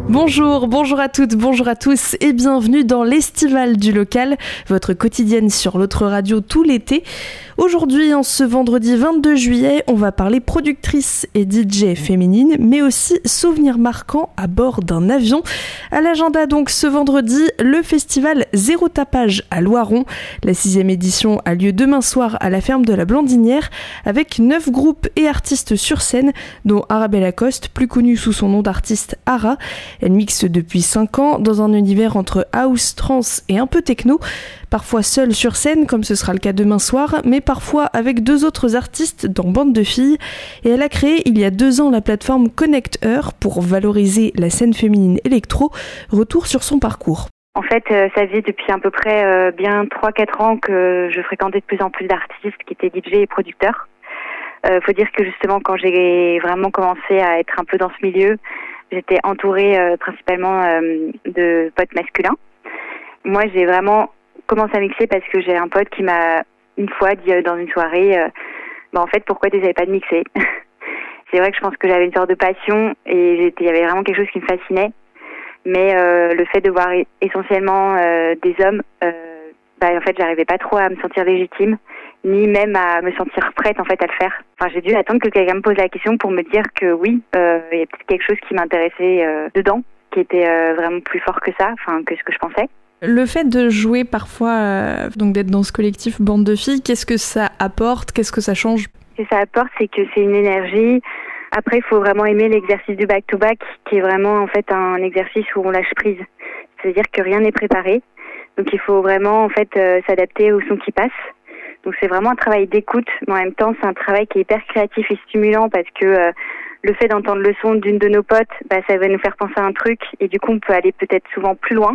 Bonjour à toutes, bonjour à tous et bienvenue dans l'Estival du local, votre quotidienne sur l'autre radio tout l'été. Aujourd'hui, en ce vendredi 22 juillet, on va parler productrice et DJ féminine, mais aussi souvenirs marquants à bord d'un avion. À l'agenda donc ce vendredi, le festival Zéro Tapage à Loiron. La 6e édition a lieu demain soir à la ferme de la Blandinière avec 9 groupes et artistes sur scène, dont Arabelle Lacoste, plus connue sous son nom d'artiste Ara. Elle mixe depuis 5 ans dans un univers entre house, trance et un peu techno, parfois seule sur scène comme ce sera le cas demain soir, mais parfois avec 2 autres artistes dans Bande de filles. Et elle a créé il y a 2 ans la plateforme Connect Her pour valoriser la scène féminine électro. Retour sur son parcours. En fait, ça faisait depuis à peu près bien 3-4 ans que je fréquentais de plus en plus d'artistes qui étaient DJ et producteurs. Faut dire que justement quand j'ai vraiment commencé à être un peu dans ce milieu, j'étais entourée principalement de potes masculins. Moi, j'ai vraiment commencé à mixer parce que j'ai un pote qui m'a une fois dit dans une soirée en fait, pourquoi tu n'avais pas de mixer? C'est vrai que je pense que j'avais une sorte de passion et il y avait vraiment quelque chose qui me fascinait. Mais le fait de voir essentiellement des hommes, en fait, j'arrivais pas trop à me sentir légitime, ni même à me sentir prête en fait à le faire. Enfin, j'ai dû attendre que quelqu'un me pose la question pour me dire que oui, il y a peut-être quelque chose qui m'intéressait dedans, qui était vraiment plus fort que ça, que ce que je pensais. Le fait de jouer parfois, donc d'être dans ce collectif Bande de filles, qu'est-ce que ça apporte? Qu'est-ce que ça change? Ce que ça apporte, c'est que c'est une énergie. Après, il faut vraiment aimer l'exercice du back-to-back, qui est vraiment en fait un exercice où on lâche prise. C'est-à-dire que rien n'est préparé. Donc il faut vraiment en fait s'adapter au son qui passe. Donc c'est vraiment un travail d'écoute, mais en même temps c'est un travail qui est hyper créatif et stimulant parce que le fait d'entendre le son d'une de nos potes, ça va nous faire penser à un truc et du coup on peut aller peut-être souvent plus loin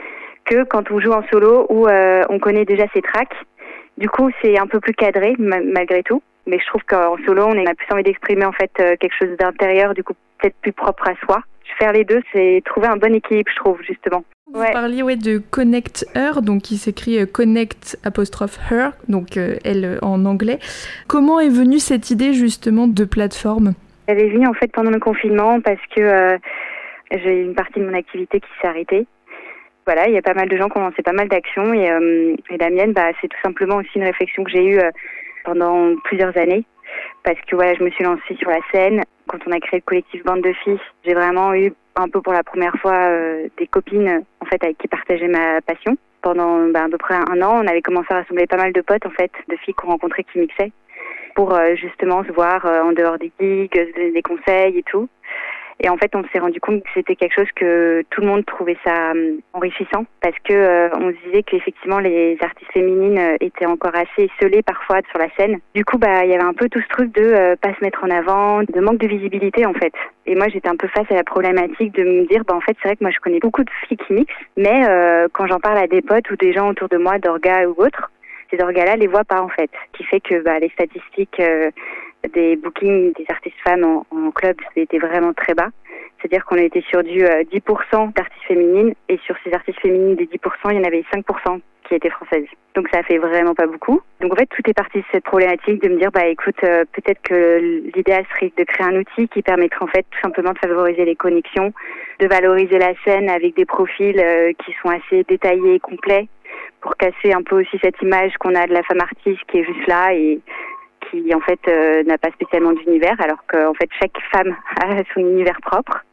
que quand on joue en solo où on connaît déjà ses tracks. Du coup c'est un peu plus cadré malgré tout, mais je trouve qu'en solo on a plus envie d'exprimer en fait quelque chose d'intérieur, du coup peut-être plus propre à soi. Faire les deux, c'est trouver un bon équilibre, je trouve, justement. Vous parliez de Connect Her, donc qui s'écrit Connect _Her, donc elle en anglais. Comment est venue cette idée justement de plateforme? Elle est venue en fait pendant le confinement parce que j'ai une partie de mon activité qui s'est arrêtée. Voilà, il y a pas mal de gens qui ont lancé pas mal d'actions et la mienne, c'est tout simplement aussi une réflexion que j'ai eue pendant plusieurs années. Parce que je me suis lancée sur la scène. Quand on a créé le collectif Bande de filles, j'ai vraiment eu un peu pour la première fois des copines en fait avec qui partageaient ma passion. Pendant à peu près 1 an, on avait commencé à rassembler pas mal de potes en fait, de filles qu'on rencontrait qui mixaient, pour justement se voir en dehors des gigs, se donner des conseils et tout. Et en fait, on s'est rendu compte que c'était quelque chose que tout le monde trouvait ça enrichissant parce que on se disait qu'effectivement les artistes féminines étaient encore assez esselées parfois sur la scène. Du coup, il y avait un peu tout ce truc de pas se mettre en avant, de manque de visibilité en fait. Et moi, j'étais un peu face à la problématique de me dire, en fait, c'est vrai que moi, je connais beaucoup de filles qui mixent, mais quand j'en parle à des potes ou des gens autour de moi, d'orgas ou autres, ces orgas-là les voient pas en fait. Ce qui fait que les statistiques des bookings des artistes femmes en club, c'était vraiment très bas. C'est-à-dire qu'on était sur du 10% d'artistes féminines et sur ces artistes féminines des 10%, il y en avait 5% qui étaient françaises. Donc ça fait vraiment pas beaucoup. Donc en fait, tout est parti de cette problématique de me dire, écoute, peut-être que l'idéal serait de créer un outil qui permettrait en fait tout simplement de favoriser les connexions, de valoriser la scène avec des profils qui sont assez détaillés et complets pour casser un peu aussi cette image qu'on a de la femme artiste qui est juste là et qui en fait n'a pas spécialement d'univers, alors qu'en fait chaque femme a son univers propre.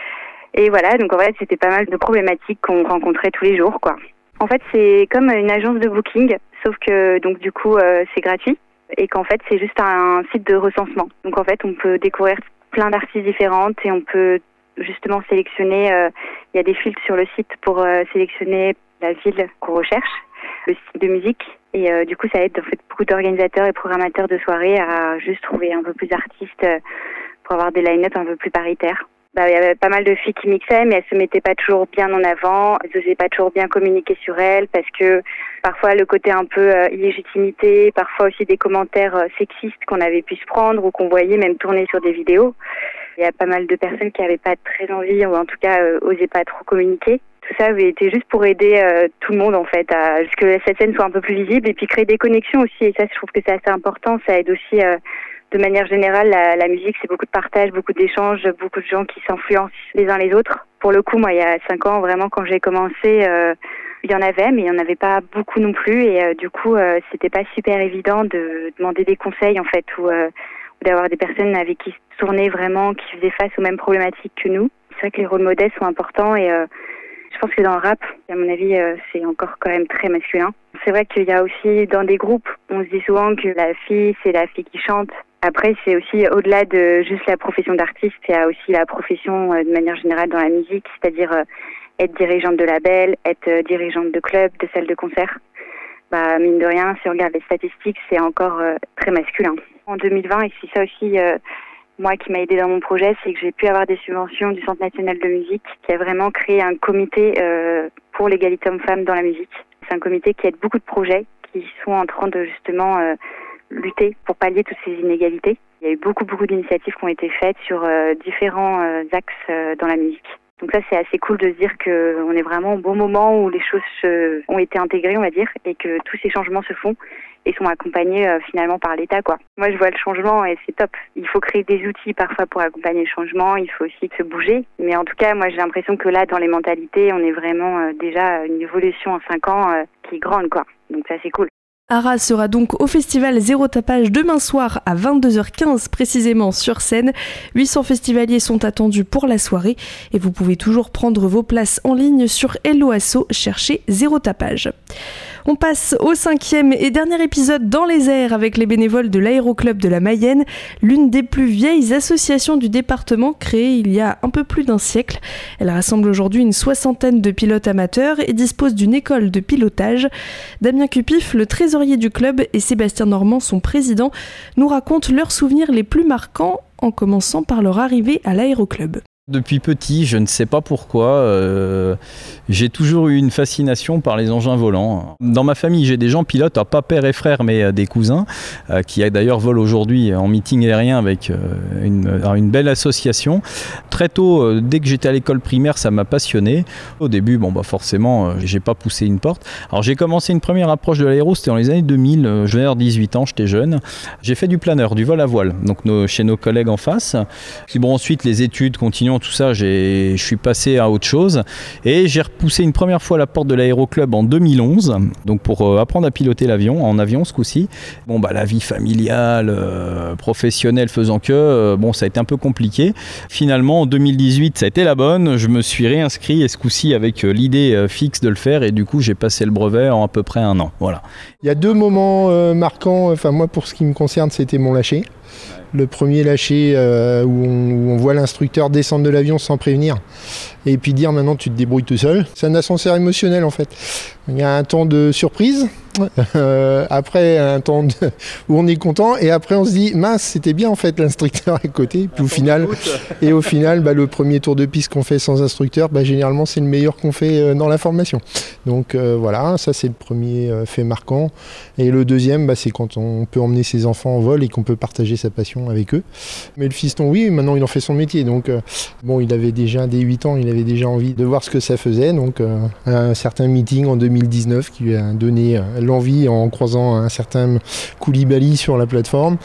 Et voilà, donc en fait c'était pas mal de problématiques qu'on rencontrait tous les jours, quoi. En fait c'est comme une agence de booking, sauf que donc du coup c'est gratuit et qu'en fait c'est juste un site de recensement. Donc en fait on peut découvrir plein d'artistes différentes et on peut justement sélectionner, il y a des filtres sur le site pour sélectionner la ville qu'on recherche, le style de musique. Et du coup, ça aide en fait beaucoup d'organisateurs et programmateurs de soirées à juste trouver un peu plus d'artistes pour avoir des line-up un peu plus paritaires. Il y avait pas mal de filles qui mixaient, mais elles se mettaient pas toujours bien en avant. Elles n'osaient pas toujours bien communiquer sur elles parce que parfois le côté un peu illégitimité, parfois aussi des commentaires sexistes qu'on avait pu se prendre ou qu'on voyait même tourner sur des vidéos. Il y a pas mal de personnes qui n'avaient pas très envie ou en tout cas osaient pas trop communiquer. Tout ça avait été juste pour aider tout le monde en fait à ce que cette scène soit un peu plus visible et puis créer des connexions aussi. Et ça, je trouve que c'est assez important. Ça aide aussi de manière générale. La musique, c'est beaucoup de partage, beaucoup d'échanges, beaucoup de gens qui s'influencent les uns les autres Pour le coup, moi, il y a 5 ans, vraiment, quand j'ai commencé, il y en avait, mais il n'y en avait pas beaucoup non plus. Et du coup, c'était pas super évident de demander des conseils, en fait, ou d'avoir des personnes avec qui se tourner vraiment, qui faisaient face aux mêmes problématiques que nous. C'est vrai que les rôles modèles sont importants et je pense que dans le rap, à mon avis, c'est encore quand même très masculin. C'est vrai qu'il y a aussi dans des groupes, on se dit souvent que la fille, c'est la fille qui chante. Après, c'est aussi au-delà de juste la profession d'artiste, il y a aussi la profession de manière générale dans la musique, c'est-à-dire être dirigeante de label, être dirigeante de club, de salle de concert. Mine de rien, si on regarde les statistiques, c'est encore très masculin. En 2020, et c'est ça aussi, moi qui m'a aidé dans mon projet, c'est que j'ai pu avoir des subventions du Centre national de musique qui a vraiment créé un comité pour l'égalité homme-femme dans la musique. C'est un comité qui aide beaucoup de projets qui sont en train de justement lutter pour pallier toutes ces inégalités. Il y a eu beaucoup d'initiatives qui ont été faites sur différents axes dans la musique. Donc ça, c'est assez cool de se dire qu'on est vraiment au bon moment où les choses ont été intégrées, on va dire, et que tous ces changements se font et sont accompagnés finalement par l'État, quoi. Moi, je vois le changement et c'est top. Il faut créer des outils parfois pour accompagner le changement, il faut aussi se bouger. Mais en tout cas, moi, j'ai l'impression que là, dans les mentalités, on est vraiment déjà une évolution en 5 ans qui est grande, quoi. Donc ça, c'est cool. Ara sera donc au festival Zéro Tapage demain soir à 22h15 précisément sur scène. 800 festivaliers sont attendus pour la soirée et vous pouvez toujours prendre vos places en ligne sur Hello Asso, cherchez Zéro Tapage. On passe au 5e et dernier épisode dans les airs avec les bénévoles de l'Aéroclub de la Mayenne, l'une des plus vieilles associations du département créée il y a un peu plus d'un siècle. Elle rassemble aujourd'hui une 60aine de pilotes amateurs et dispose d'une école de pilotage. Damien Cupif, le trésorier du club, et Sébastien Normand, son président, nous racontent leurs souvenirs les plus marquants en commençant par leur arrivée à l'Aéroclub. Depuis petit, je ne sais pas pourquoi, j'ai toujours eu une fascination par les engins volants. Dans ma famille, j'ai des gens pilotes, pas père et frère, mais des cousins, qui d'ailleurs volent aujourd'hui en meeting aérien avec une belle association. Très tôt, dès que j'étais à l'école primaire, ça m'a passionné. Au début, forcément, j'ai pas poussé une porte. Alors j'ai commencé une première approche de l'aéro, c'était dans les années 2000, je venais d'avoir 18 ans, j'étais jeune. J'ai fait du planeur, du vol à voile, donc chez nos collègues en face. Puis ensuite, les études continuant, tout ça, je suis passé à autre chose et j'ai repoussé une première fois la porte de l'aéroclub en 2011, donc pour apprendre à piloter l'avion, en avion ce coup-ci. La vie familiale, professionnelle faisant que, ça a été un peu compliqué. Finalement, en 2018, ça a été la bonne. Je me suis réinscrit et ce coup-ci avec l'idée fixe de le faire et du coup, j'ai passé le brevet en à peu près 1 an. Voilà. Il y a 2 moments marquants. Moi, pour ce qui me concerne, c'était mon lâcher. Le premier lâcher où on voit l'instructeur descendre de l'avion sans prévenir et puis dire maintenant tu te débrouilles tout seul. C'est un ascenseur émotionnel en fait. Il y a un temps de surprise, après un temps où on est content et après on se dit mince c'était bien en fait l'instructeur à côté. Puis au final, le premier tour de piste qu'on fait sans instructeur, généralement c'est le meilleur qu'on fait dans la formation. Donc voilà, ça c'est le premier fait marquant. Et le deuxième, c'est quand on peut emmener ses enfants en vol et qu'on peut partager sa passion avec eux. Mais le fiston, oui, maintenant il en fait son métier. Donc il avait déjà dès 8 ans, il avait déjà envie de voir ce que ça faisait. Donc un certain meeting en 2019 qui lui a donné l'envie en croisant un certain Koulibaly sur la plateforme.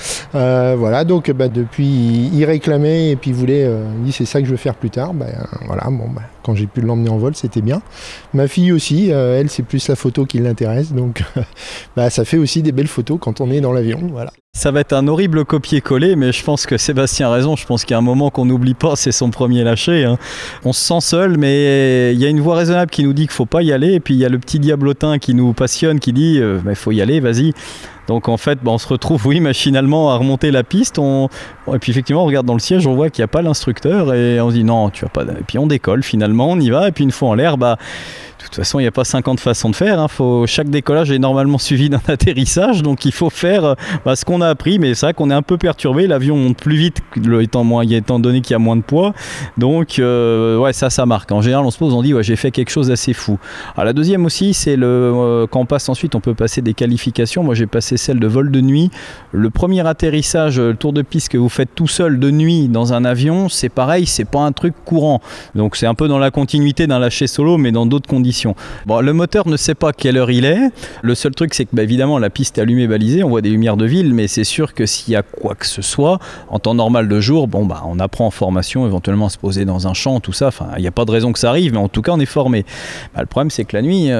Donc depuis il réclamait et puis il dit c'est ça que je veux faire plus tard. Quand j'ai pu l'emmener en vol, c'était bien. Ma fille aussi, elle c'est plus la photo qui l'intéresse. Donc ça fait aussi des belles photos quand on est dans l'avion. Voilà. Ça va être un horrible copier-coller, mais je pense que Sébastien a raison. Je pense qu'il y a un moment qu'on n'oublie pas, c'est son premier lâcher. On se sent seul, mais il y a une voix raisonnable qui nous dit qu'il ne faut pas y aller. Et puis il y a le petit diablotin qui nous passionne, qui dit il faut y aller, vas-y. Donc en fait, on se retrouve, machinalement à remonter la piste. Et puis effectivement, on regarde dans le siège, on voit qu'il n'y a pas l'instructeur. Et on se dit non, tu vas pas. Et puis on décolle finalement, on y va. Et puis une fois en l'air, de toute façon, il n'y a pas 50 façons de faire. Chaque décollage est normalement suivi d'un atterrissage. Donc il faut faire ce qu'on a appris. Mais c'est vrai qu'on est un peu perturbé. L'avion monte plus vite étant donné qu'il y a moins de poids. Donc ça marque. En général, on se pose, on dit j'ai fait quelque chose d'assez fou. Alors la deuxième aussi, c'est quand on passe ensuite, on peut passer des qualifications. Moi, j'ai passé celle de vol de nuit. Le premier atterrissage, le tour de piste que vous faites tout seul de nuit dans un avion, c'est pareil, c'est pas un truc courant. Donc c'est un peu dans la continuité d'un lâcher solo, mais dans d'autres conditions. Bon, le moteur ne sait pas quelle heure il est. Le seul truc, c'est que évidemment, la piste est allumée, balisée, on voit des lumières de ville, mais c'est sûr que s'il y a quoi que ce soit, en temps normal de jour, on apprend en formation, éventuellement à se poser dans un champ, tout ça. Enfin, il n'y a pas de raison que ça arrive, mais en tout cas, on est formé. Le problème, c'est que la nuit,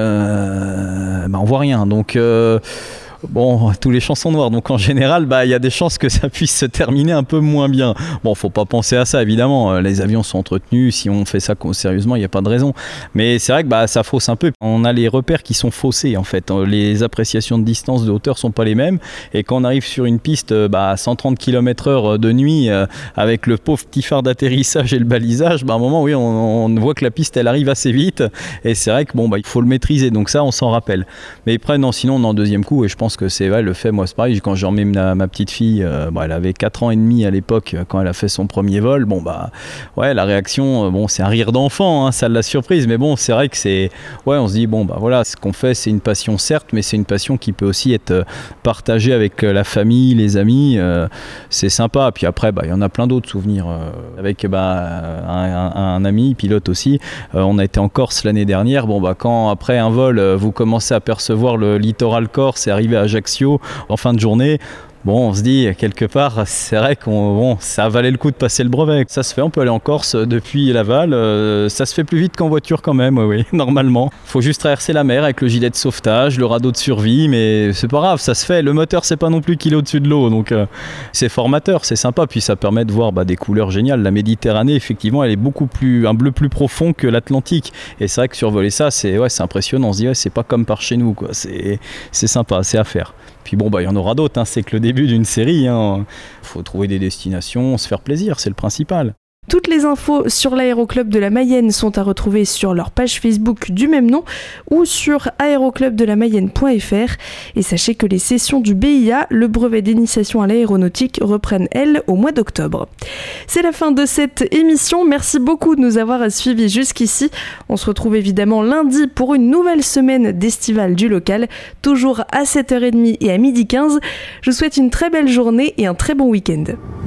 on voit rien. Donc... tous les champs sont noirs, donc en général, il y a des chances que ça puisse se terminer un peu moins bien. Bon, faut pas penser à ça, évidemment. Les avions sont entretenus. Si on fait ça sérieusement, il n'y a pas de raison. Mais c'est vrai que ça fausse un peu. On a les repères qui sont faussés, en fait. Les appréciations de distance, de hauteur sont pas les mêmes. Et quand on arrive sur une piste à 130 km/h de nuit, avec le pauvre petit phare d'atterrissage et le balisage, à un moment, oui, on voit que la piste, elle arrive assez vite. Et c'est vrai que il faut le maîtriser. Donc ça, on s'en rappelle. Mais après, non, sinon, on est en deuxième coup. Et je pense que c'est le fait, moi c'est pareil, quand j'ai emmené ma petite fille, elle avait 4 ans et demi à l'époque quand elle a fait son premier vol, la réaction, c'est un rire d'enfant, hein, ça l'a surprise, mais c'est vrai que c'est, on se dit, ce qu'on fait, c'est une passion certes, mais c'est une passion qui peut aussi être partagée avec la famille, les amis, c'est sympa. Puis après, il y en a plein d'autres souvenirs avec un ami pilote aussi. On a été en Corse l'année dernière. Quand après un vol, vous commencez à percevoir le littoral corse et arriver à Ajaccio en fin de journée, on se dit quelque part, c'est vrai ça valait le coup de passer le brevet. Ça se fait, on peut aller en Corse depuis Laval, ça se fait plus vite qu'en voiture quand même, oui, normalement. Faut juste traverser la mer avec le gilet de sauvetage, le radeau de survie, mais c'est pas grave, ça se fait. Le moteur, c'est pas non plus qu'il est au-dessus de l'eau, donc c'est formateur, c'est sympa, puis ça permet de voir des couleurs géniales. La Méditerranée, effectivement, elle est un bleu plus profond que l'Atlantique, et c'est vrai que survoler ça, c'est impressionnant. On se dit, c'est pas comme par chez nous, quoi. C'est sympa, c'est à faire. Puis il y en aura d'autres, hein. C'est que le début d'une série, hein. Faut trouver des destinations, se faire plaisir, c'est le principal. Toutes les infos sur l'Aéroclub de la Mayenne sont à retrouver sur leur page Facebook du même nom ou sur aéroclubdelamayenne.fr. Et sachez que les sessions du BIA, le brevet d'initiation à l'aéronautique, reprennent, elles, au mois d'octobre. C'est la fin de cette émission. Merci beaucoup de nous avoir suivis jusqu'ici. On se retrouve évidemment lundi pour une nouvelle semaine d'Estival du local, toujours à 7h30 et à 12h15. Je vous souhaite une très belle journée et un très bon week-end.